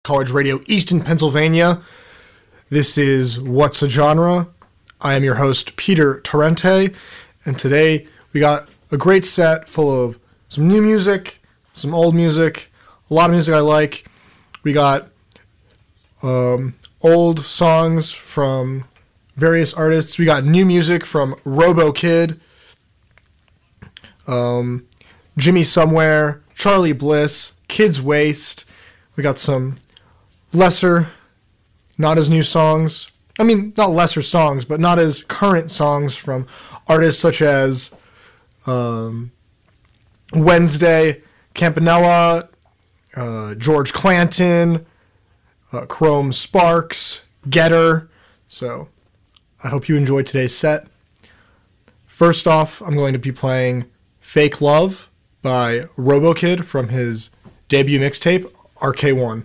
College Radio, Easton, Pennsylvania. This is What's a Genre? I am your host, Peter Torrente, and today we got a great set full of some new music, some old music, a lot of music I like. We got old songs from various artists. We got new music from RoboKid, Jimmy Somewhere, Charlie Bliss, Kids Waste. We got some lesser, not as new songs. I mean, not lesser songs, but not as current songs from artists such as Wednesday, Campanella, George Clanton, Chrome Sparks, Getter. So I hope you enjoyed today's set. First off, I'm going to be playing Fake Love by RoboKid from his debut mixtape, RK1.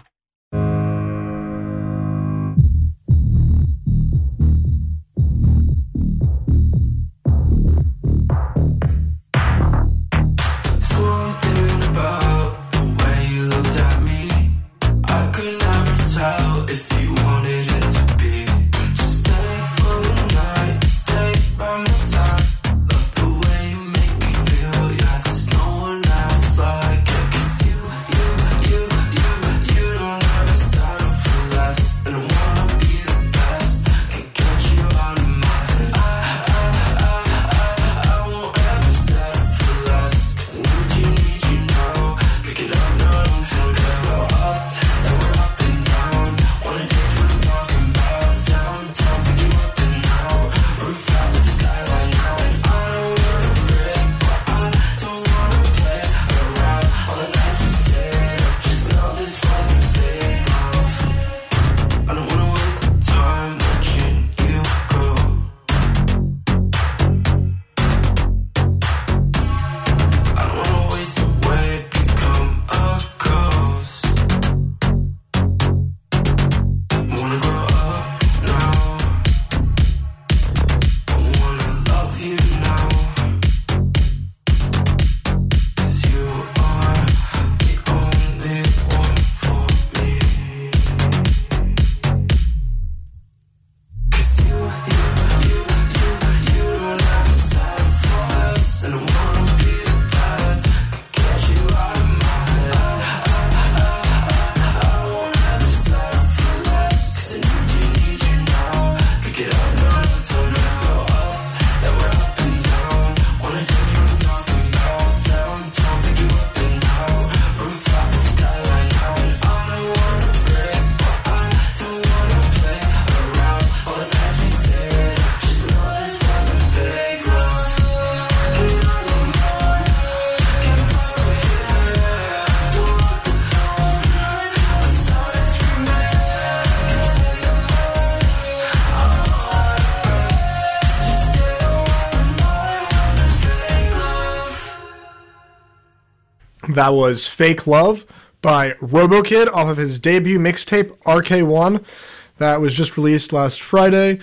That was Fake Love by RoboKid off of his debut mixtape, RK1. That was just released last Friday.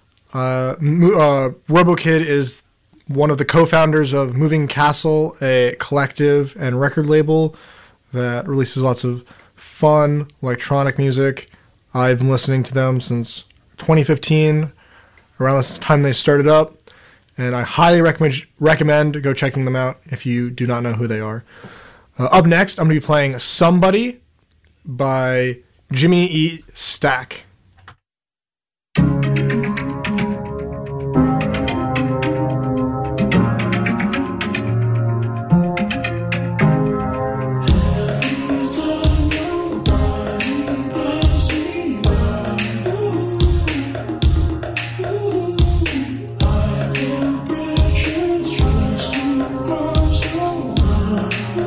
RoboKid is one of the co-founders of Moving Castle, a collective and record label that releases lots of fun electronic music. I've been listening to them since 2015, around this time they started up, and I highly recommend go checking them out if you do not know who they are. Up next, I'm going to be playing Somebody by Jimmy E. Stack.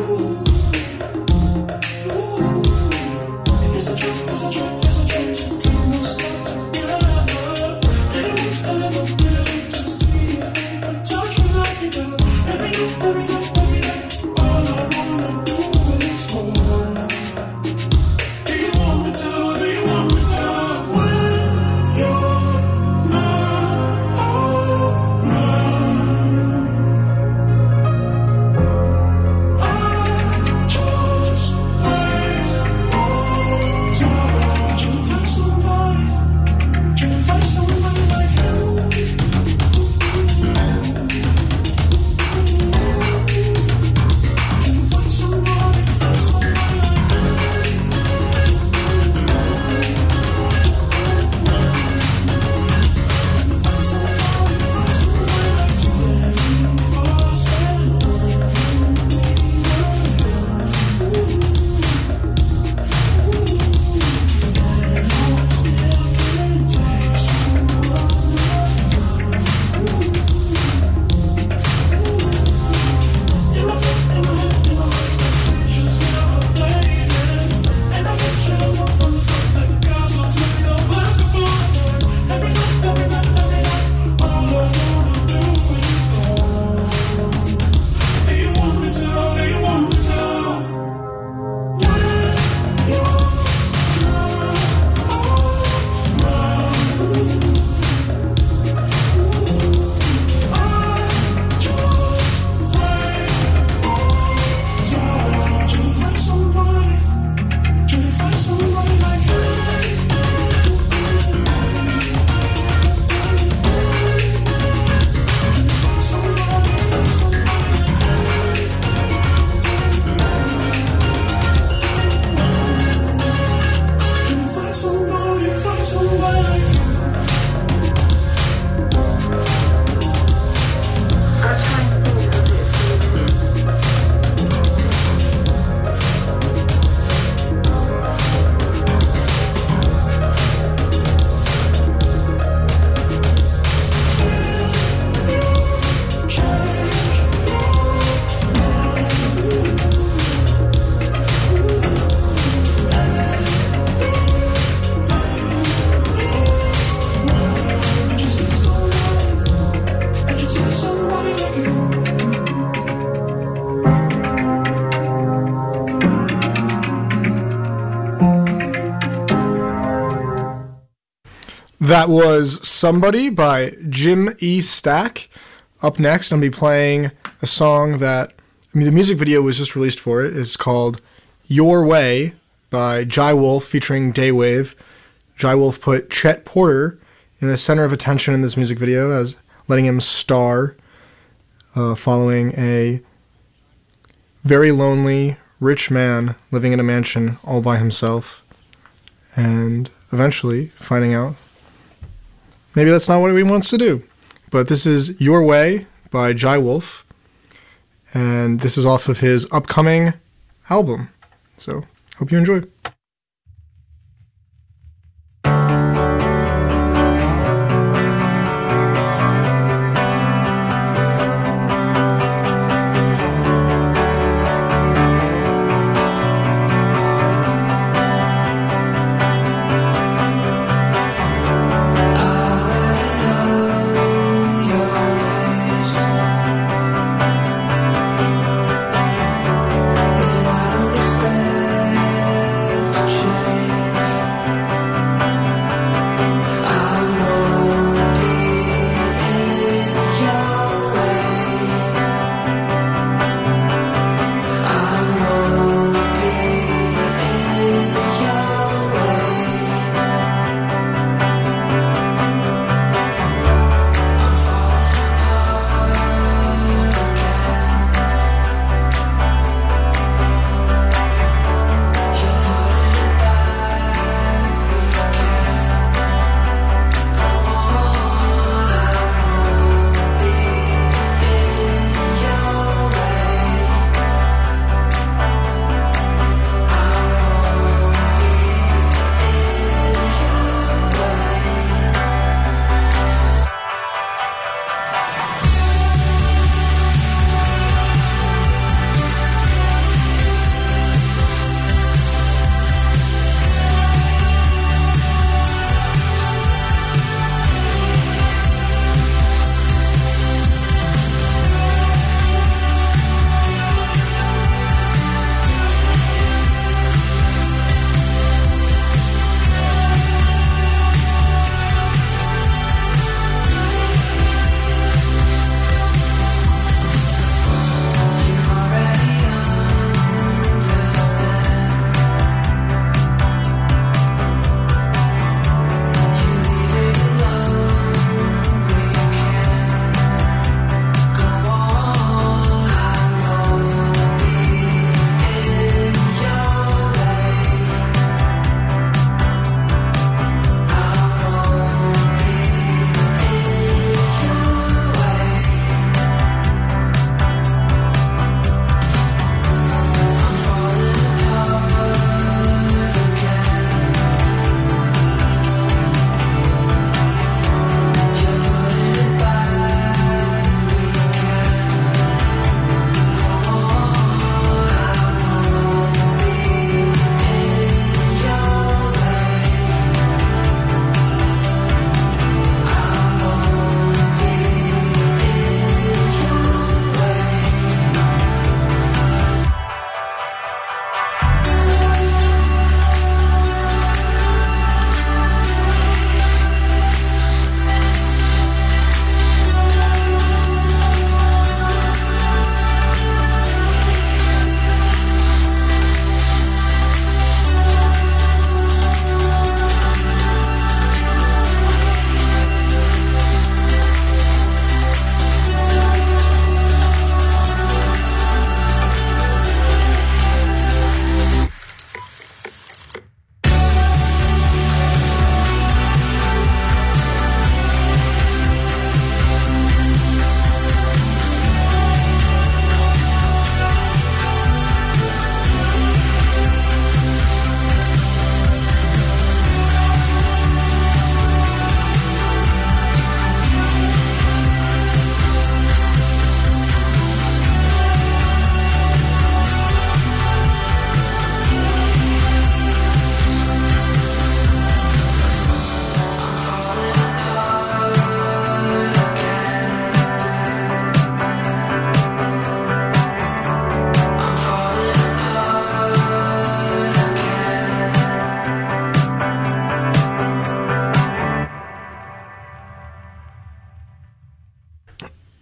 It's a dream. That was Somebody by Jim E. Stack. Up next, I'll be playing a song that, the music video was just released for it. It's called Your Way by Jai Wolf featuring Daywave. Jai Wolf put Chet Porter in the center of attention in this music video, as letting him star following a very lonely, rich man living in a mansion all by himself, and eventually finding out maybe that's not what he wants to do. But this is Your Way by Jai Wolf, and this is off of his upcoming album. So, hope you enjoy. Expect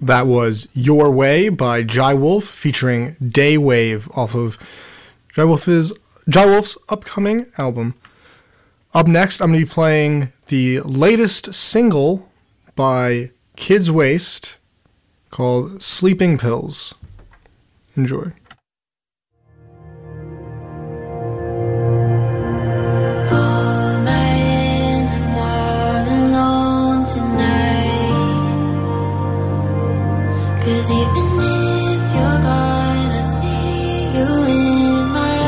That was Your Way by Jai Wolf featuring Daywave off of Jai Wolf's upcoming album. Up next, I'm going to be playing the latest single by Kids Waste called Sleeping Pills. Enjoy. Cause even if you're gone, I see you in my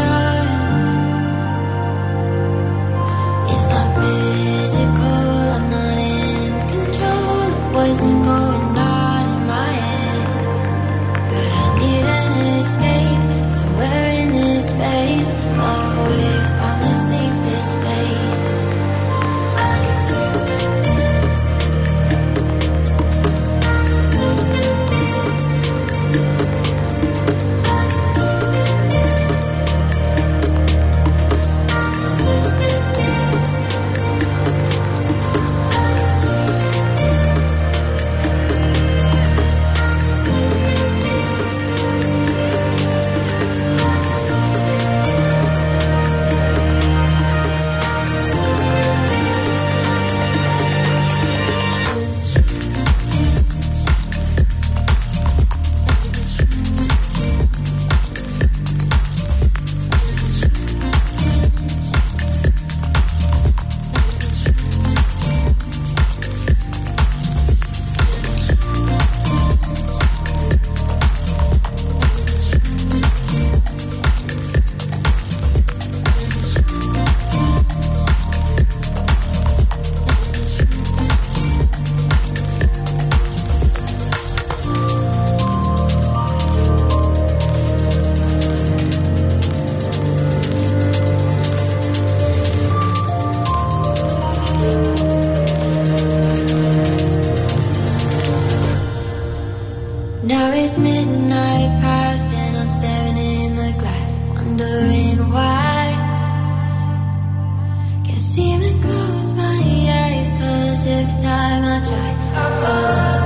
arms. It's not physical, I'm not in control of what's going on in my head. But I need an escape, somewhere in this space, far away from the sleepless place. I can see now it's midnight past and I'm staring in the glass, wondering why. Can't seem to close my eyes, cause every time I try, I fall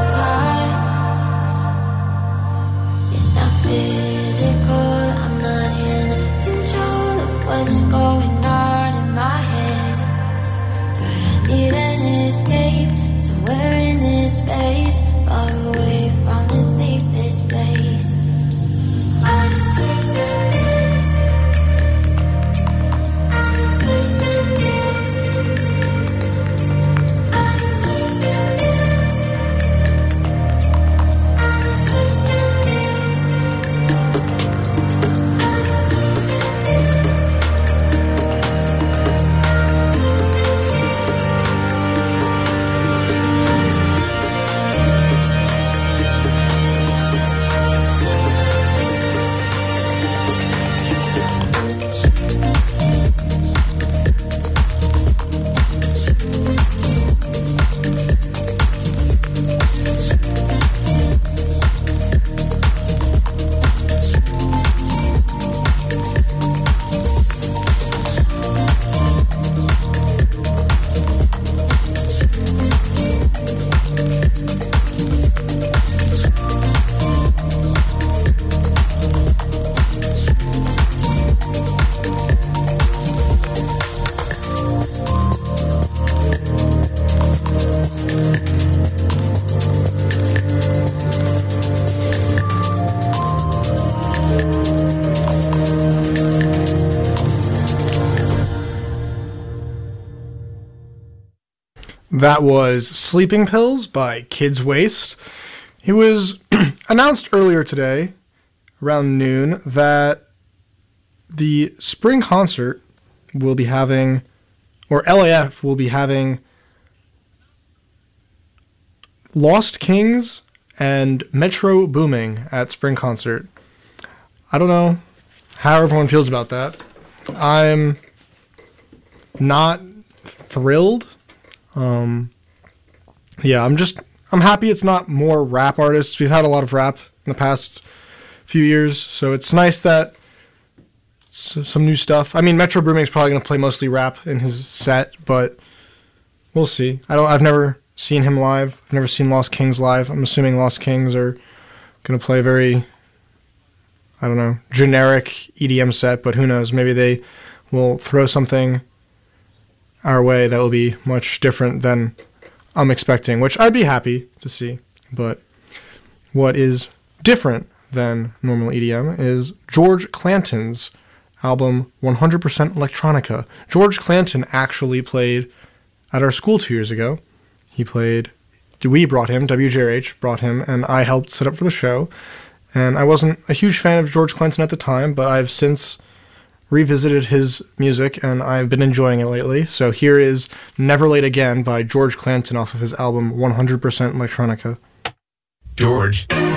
apart. It's not physical, I'm not in control of what's going on in my head. But I need an escape, somewhere in this space, far away from the sleepless place. I'm sleeping in. I'm sleeping in. I'm sleeping in. I'm sleeping in. I'm sleeping in. That was Sleeping Pills by Kids Waste. It was announced earlier today, around noon, that the spring concert will be having, or LAF will be having, Lost Kings and Metro Booming at spring concert. I don't know how everyone feels about that. I'm not thrilled. I'm happy it's not more rap artists. We've had a lot of rap in the past few years, so it's nice that some new stuff. I mean, Metro Booming is probably going to play mostly rap in his set, but we'll see. I've never seen him live. I've never seen Lost Kings live. I'm assuming Lost Kings are going to play a very, I don't know, generic EDM set, but who knows? Maybe they will throw something our way that will be much different than I'm expecting, which I'd be happy to see. But what is different than normal EDM is George Clanton's album 100% Electronica. George Clanton actually played at our school 2 years ago. We brought him, WJRH brought him, and I helped set up for the show. And I wasn't a huge fan of George Clanton at the time, but I've since revisited his music, and I've been enjoying it lately. So here is Never Late Again by George Clanton off of his album 100% Electronica. George Clinton.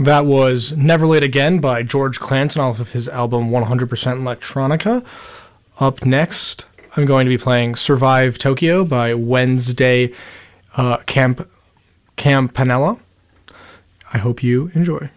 That was Never Late Again by George Clanton off of his album 100% Electronica. Up next, I'm going to be playing Survive Tokyo by Wednesday Campanella. I hope you enjoy.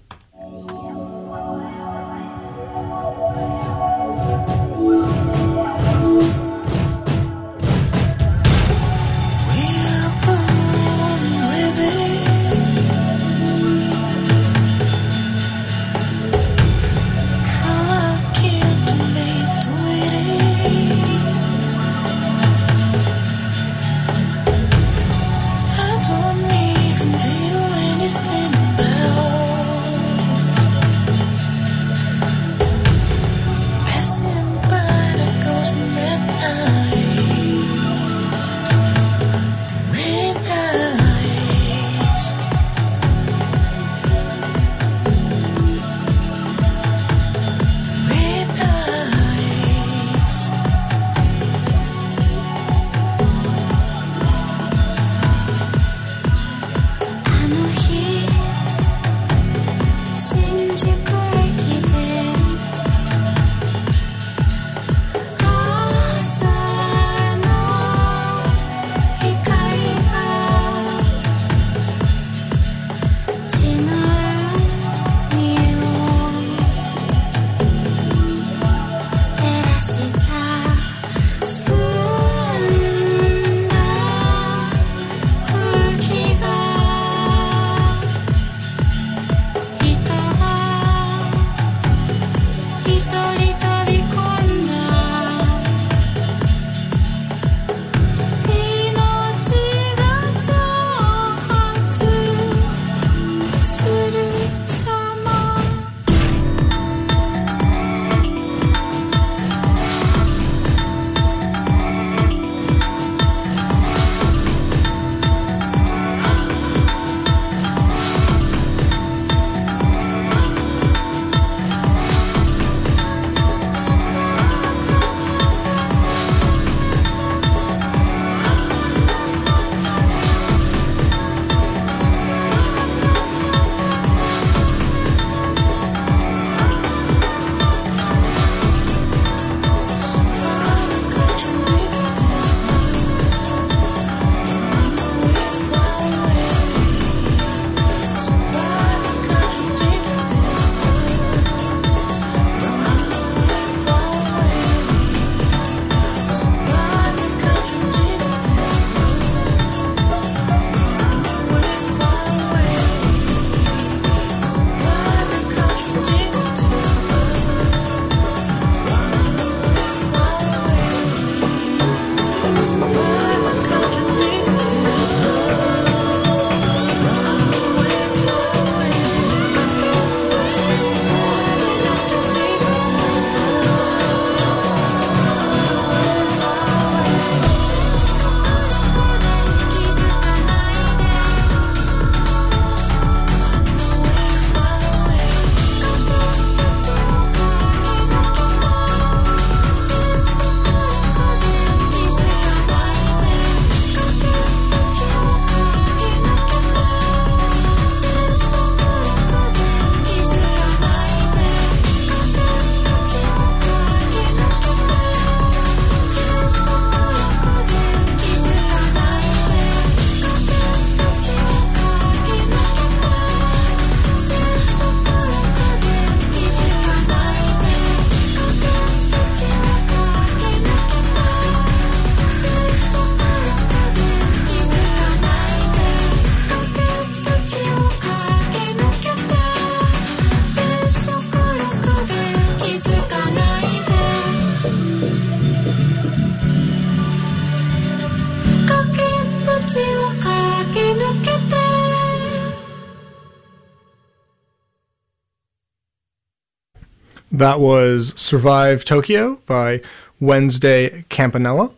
That was Survive Tokyo by Wednesday Campanella.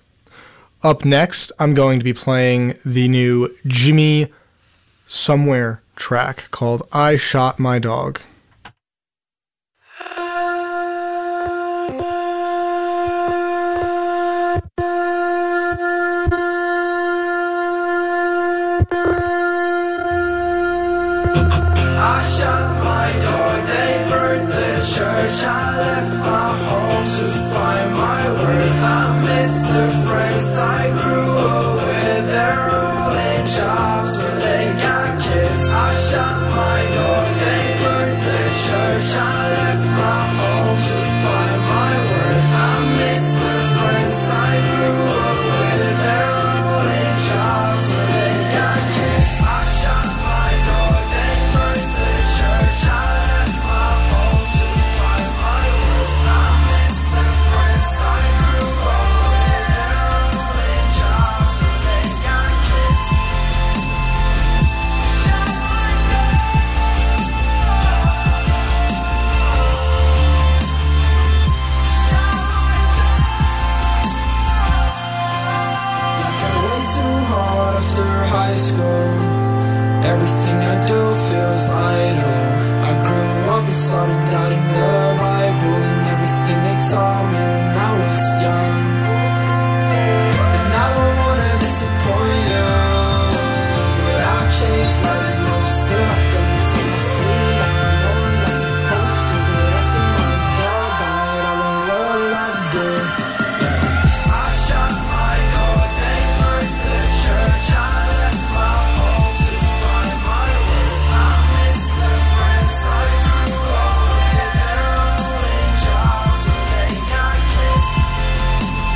Up next, I'm going to be playing the new Jimmy Somewhere track called I Shot My Dog. I shut my door, they burned the church. I left my home to find my worth. I miss the friends I grew up with. They're all in jobs or they got kids. I shut my door, they burned the church. I left my home to find my worth. I miss the friends I grew up with. They're all in jobs or they got kids. I shut my door, they burned the church. I left my home to find my worth. I miss the friends I grew up with. They're all in jobs or they got kids. Shut my door. Life got way too hard after high school. Everything I do feels idle. I grew up and started doubting the Bible and everything they taught me when I was young. And I don't wanna disappoint you, but I've changed like most. Still I feel the same sleep. I know I'm not supposed to, but after my dad died, I don't know what I'd do. I shut my door, they burned the church. I left my home to find my worth. I miss the friends I grew up with. They're all in jobs or they got kids.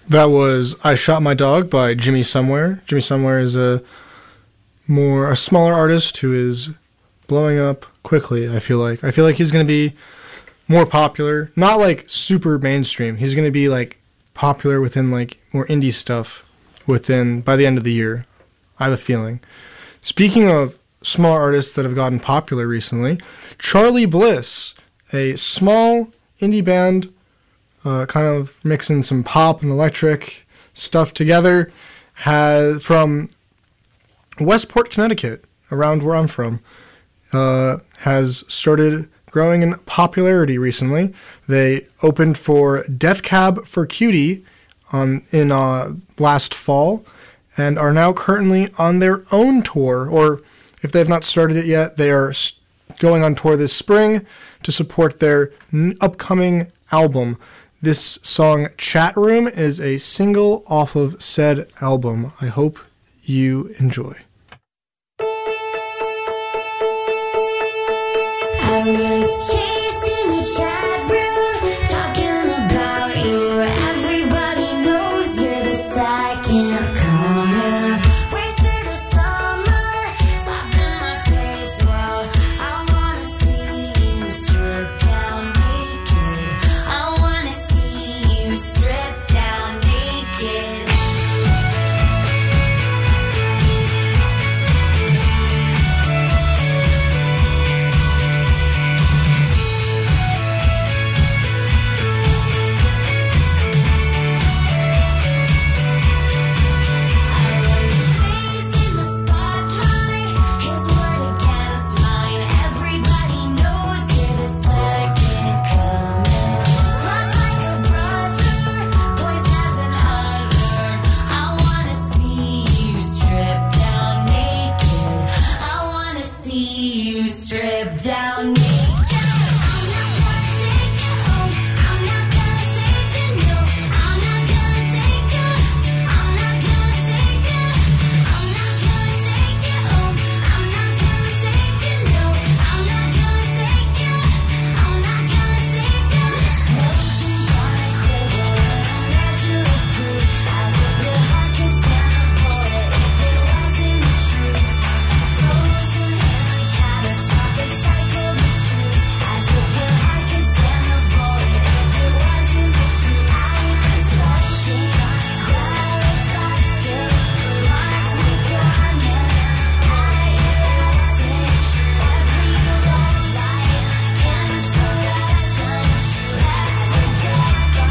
That was I Shot My Dog by Jimmy Somewhere. Jimmy Somewhere is a smaller artist who is blowing up quickly, I feel like. I feel like he's going to be more popular. Not like super mainstream. He's going to be like popular within like more indie stuff by the end of the year. I have a feeling. Speaking of small artists that have gotten popular recently, Charlie Bliss, a small indie band, kind of mixing some pop and electric stuff together, from Westport, Connecticut, around where I'm from, has started growing in popularity recently. They opened for Death Cab for Cutie in last fall, and are now currently on their own tour, or if they've not started it yet, they are going on tour this spring to support their upcoming album. This song, Chat Room, is a single off of said album. I hope you enjoy. I was chasing the chat room, talking about you. Everybody knows you're the second coming. Wasted a summer, slapping my face. Well, I wanna see you stripped down naked. I wanna see you stripped down naked. Stripped down naked. I'm not gonna take you home. I'm not gonna take you, no. I'm not gonna take you. I'm not gonna take you. I'm not gonna take you home. I'm not gonna take you, no. I'm not gonna take you. I'm not gonna take you. Smoking on a quiver and a measure of proof, as if your heart could stand the bullet if it wasn't the truth. Frozen in a catastrophic cycle, the truth, as if your heart could stand the bullet if it wasn't the truth. I was trusting, glad I trusted, locked me dormant. I elected every red light, insurrection, left for dead, but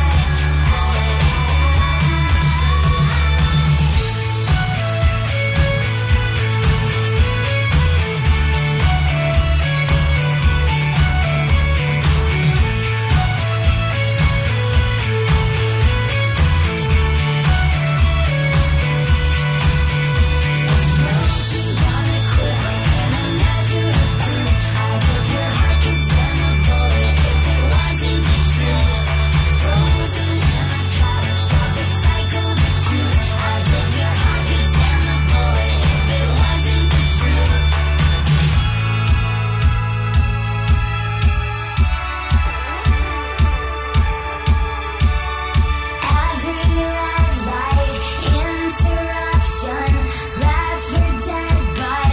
smoking on a quiver and a measure of proof, as if your heart could stand the bullet if it wasn't the truth. Frozen in a catastrophic cycle, the truth, as if your heart could stand the bullet if it wasn't the truth. Every red light, interruption, left for dead, but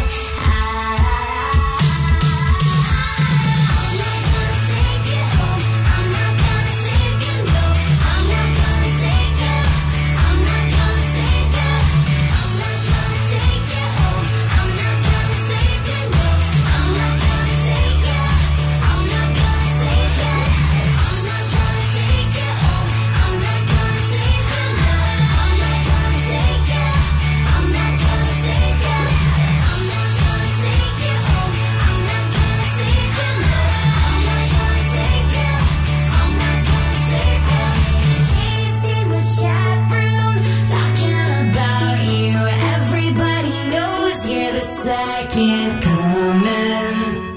I'm not gonna take you home. I'm not gonna take you, no. I'm not gonna take you. I'm not gonna take you. I'm not gonna take you home. I'm not gonna take you, no. I'm not gonna take you. I'm not gonna take you. I'm not gonna take you home. I'm not gonna take you, no. I'm not gonna take you. I'm not gonna take you. I'm not gonna take you home. I'm not gonna take you, no. I'm not gonna take you. I'm not gonna take you. Chasing the chat room, talking about you. Everybody knows you're the second coming.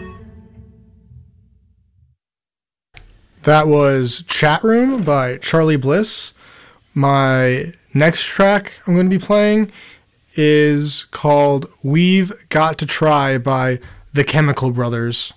That was Chat Room by Charlie Bliss. My next track I'm going to be playing is called We've Got to Try by The Chemical Brothers.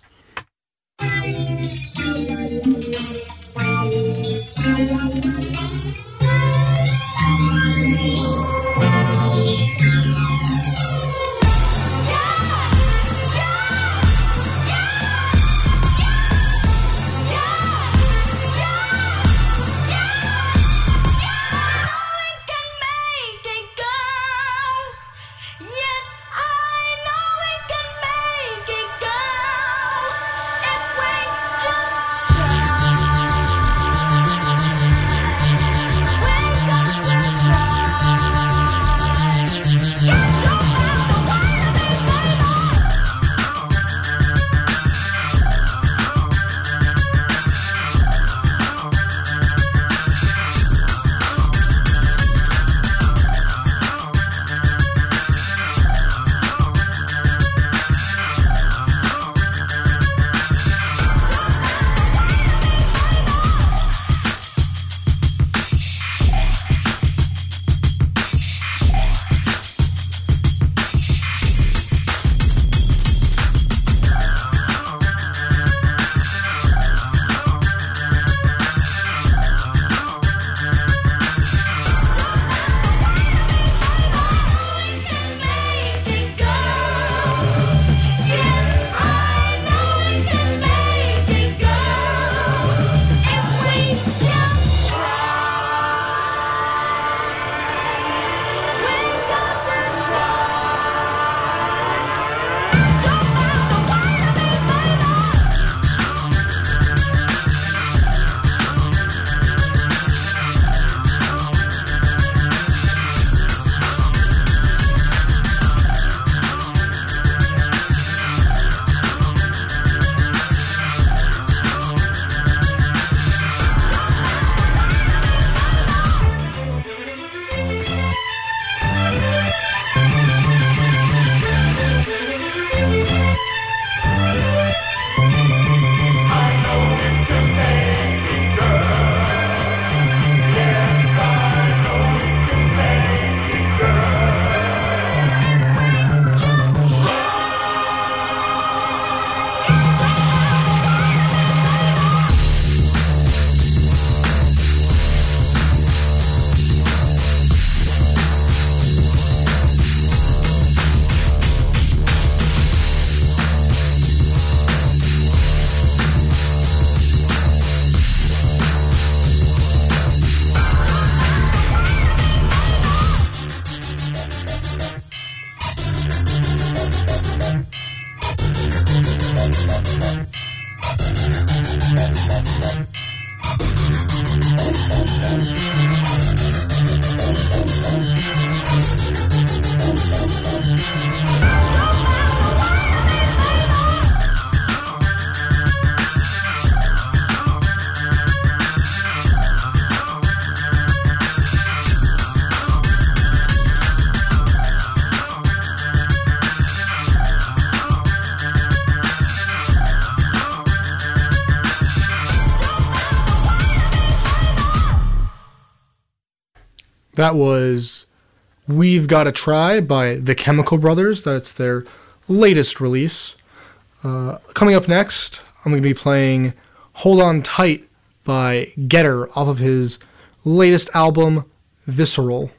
That was We've Gotta Try by the Chemical Brothers. That's their latest release. Coming up next, I'm going to be playing Hold On Tight by Getter off of his latest album, Visceral.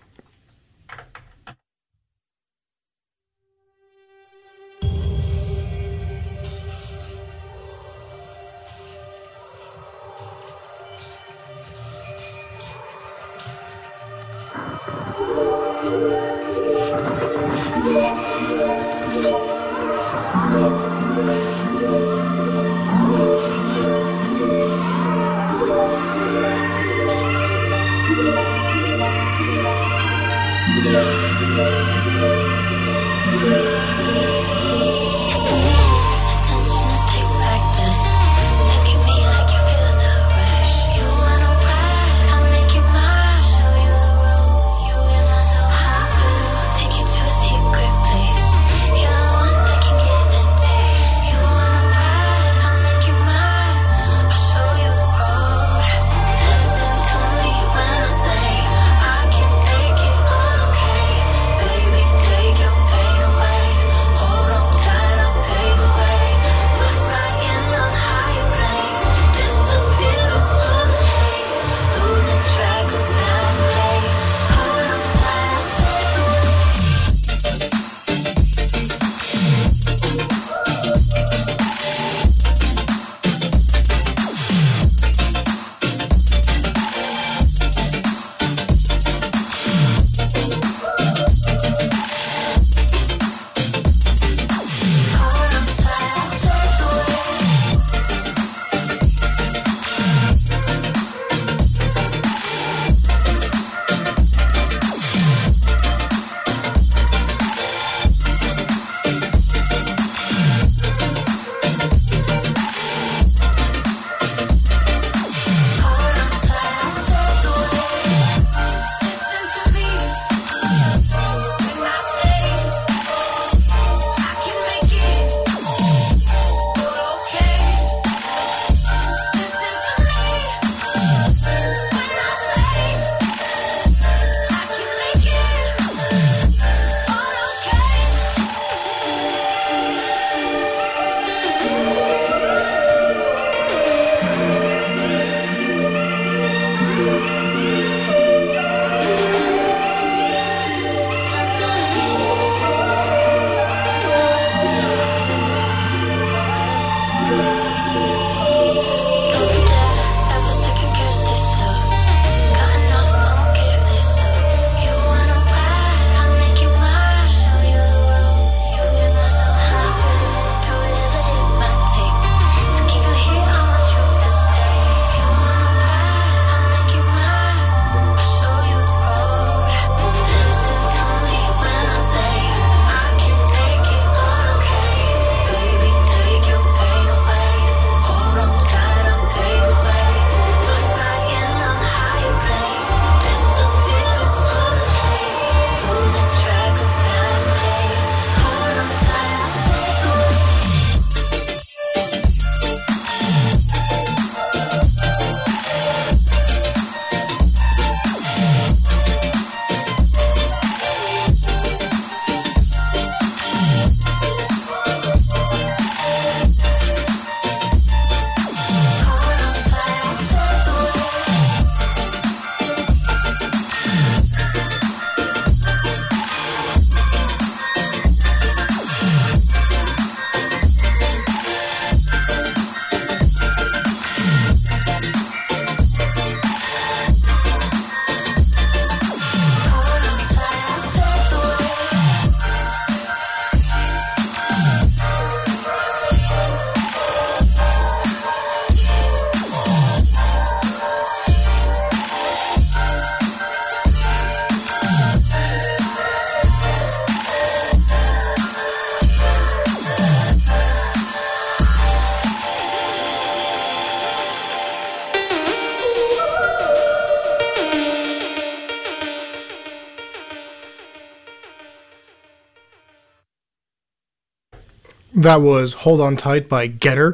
That was Hold On Tight by Getter.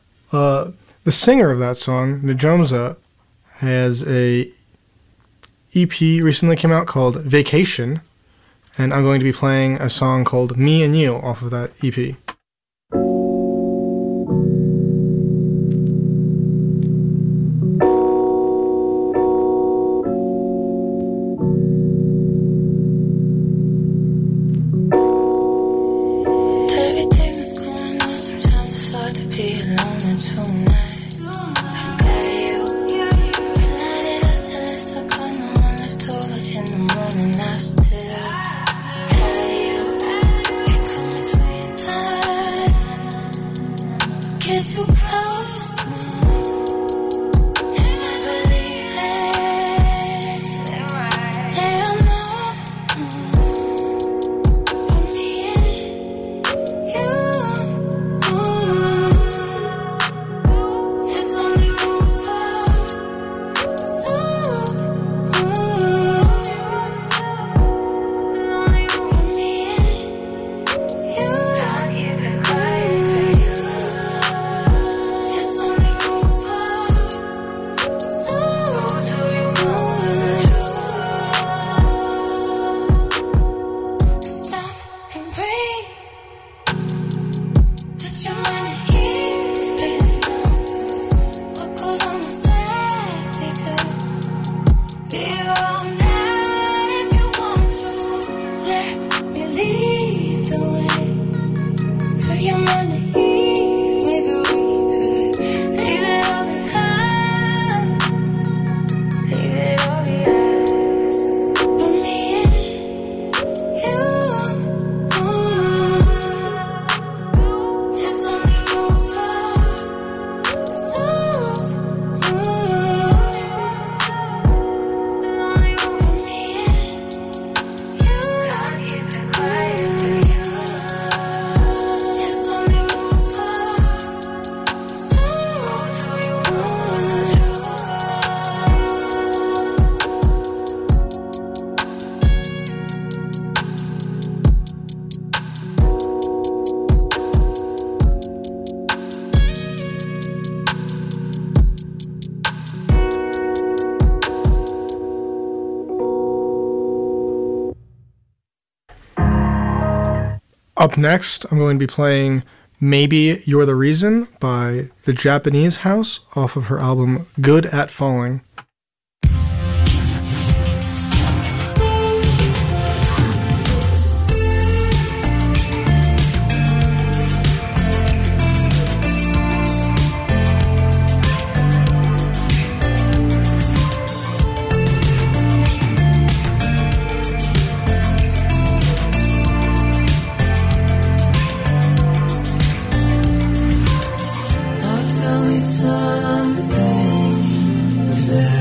The singer of that song, Najomza, has a EP recently came out called Vacation, and I'm going to be playing a song called Me and You off of that EP. Everything that's going on, sometimes it's hard to be alone and tonight. I got you. We light it up till it's all gone. No one left over in the morning. I still have you. You come between us. Get too close. And I believe it. They don't know. For me and there's only room for two. Only for me and you. I'll give it right for you. There's only room for two. Do you know it's true? Stop and breathe. Put your mind at ease, baby. What goes on inside me, girl? Be here all night if you want to. Let me lead the way. Put your mind at ease, maybe we could leave it all behind. Leave it all behind. For me and you. There's only room for two. Only for me and you. I'll give it right for you. There's only room for two. Do you know it's true? Up next, I'm going to be playing Maybe You're the Reason by The Japanese House off of her album Good at Falling. Now tell me something.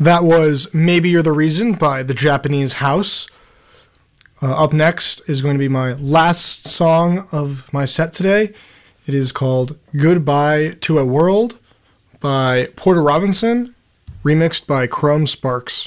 That was Maybe You're the Reason by the Japanese House. Up next is going to be my last song of my set today. It is called Goodbye to a World by Porter Robinson, remixed by Chrome Sparks.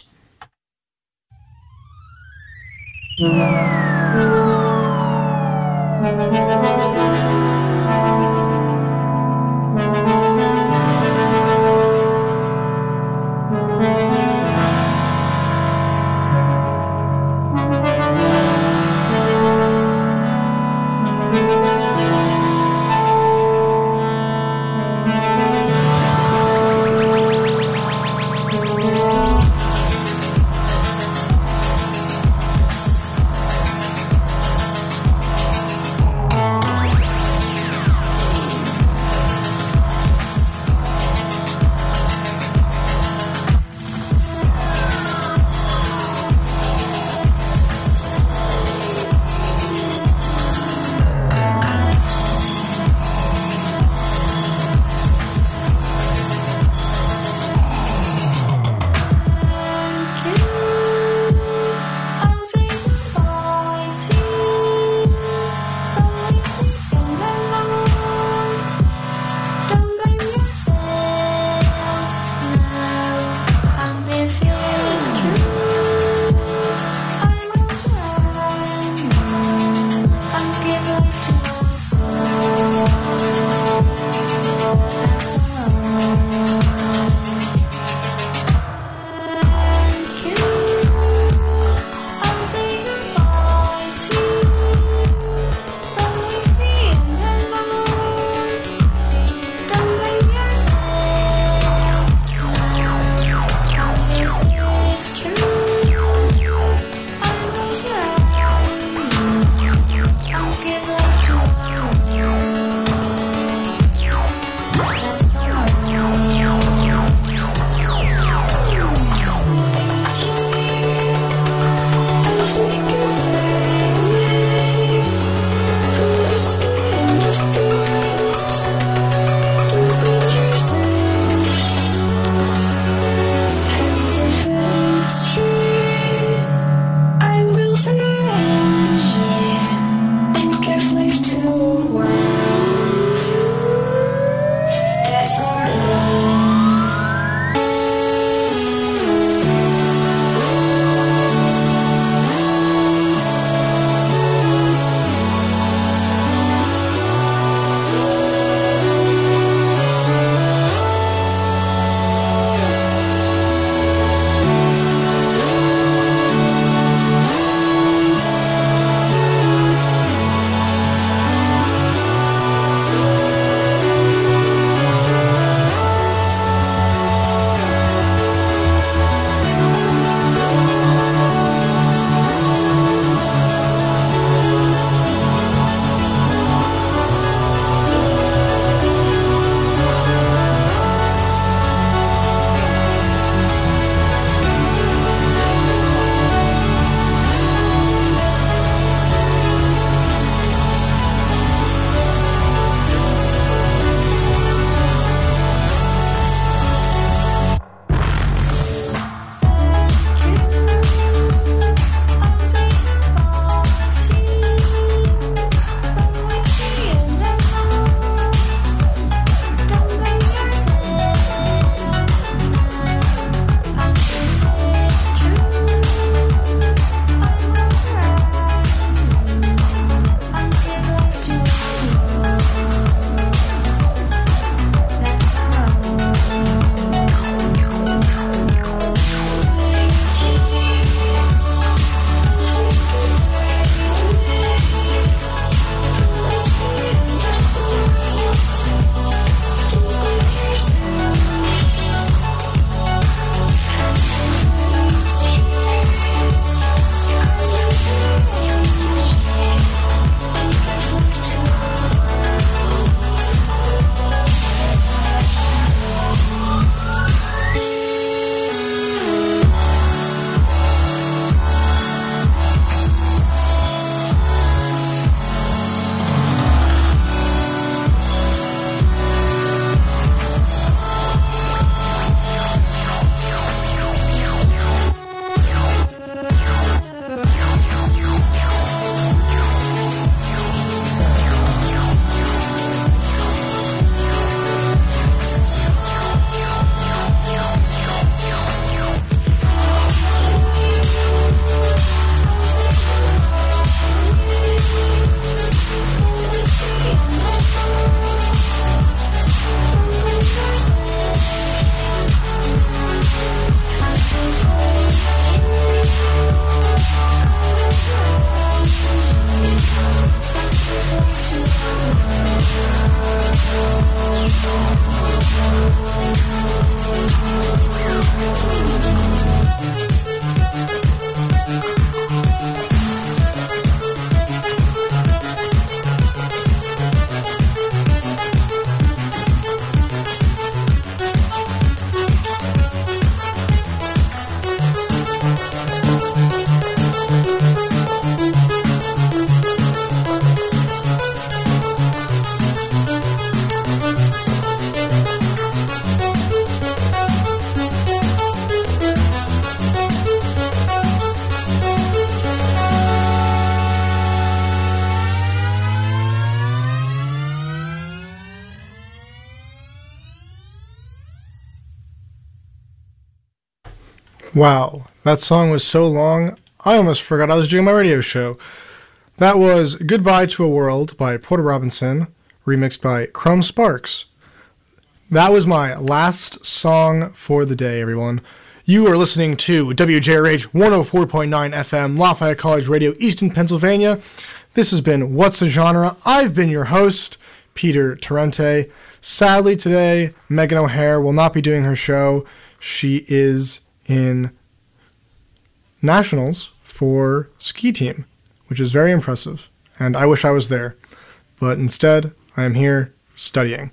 Wow, that song was so long, I almost forgot I was doing my radio show. That was Goodbye to a World by Porter Robinson, remixed by Chrome Sparks. That was my last song for the day, everyone. You are listening to WJRH 104.9 FM, Lafayette College Radio, Easton, Pennsylvania. This has been What's a Genre? I've been your host, Peter Torrente. Sadly, today, Megan O'Hare will not be doing her show. She is in nationals for ski team, which is very impressive, and I wish I was there. But instead, I am here studying.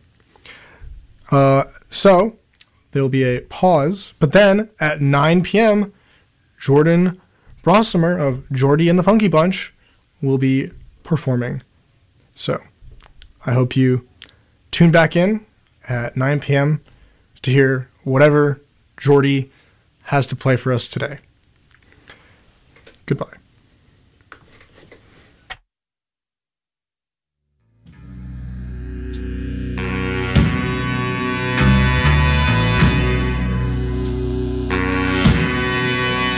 So there will be a pause, but then at 9 p.m., Jordan Brossamer of Jordy and the Funky Bunch will be performing. So I hope you tune back in at 9 p.m. to hear whatever Jordy has to play for us today. Goodbye.